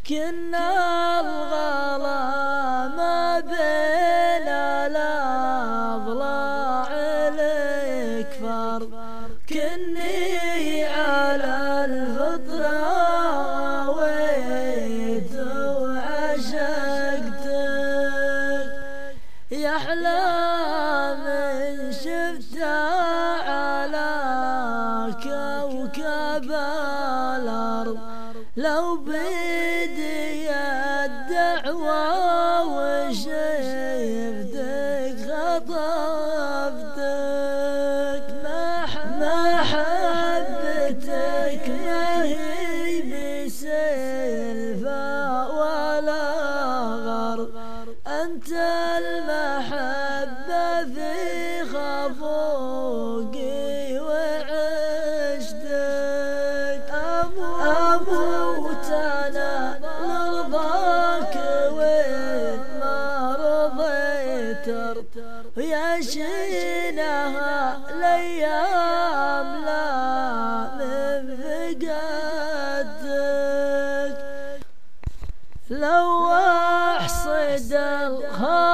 كنا الغلا ما بين الأضلاع الكفار، كني على الفطرة ويت وعشقتك، يا أحلى من شفته على كوكب الأرض، لو بدي الدعوة وشفتك خطفتك، محبتك ما هي بسلفة ولا غرب، أنت المحبة في خفوقي وعشتك، أموت أنا لرضاك وإن ما رضيت يا شينها الأيام لا من فقدتك، لو أحصد الخاطر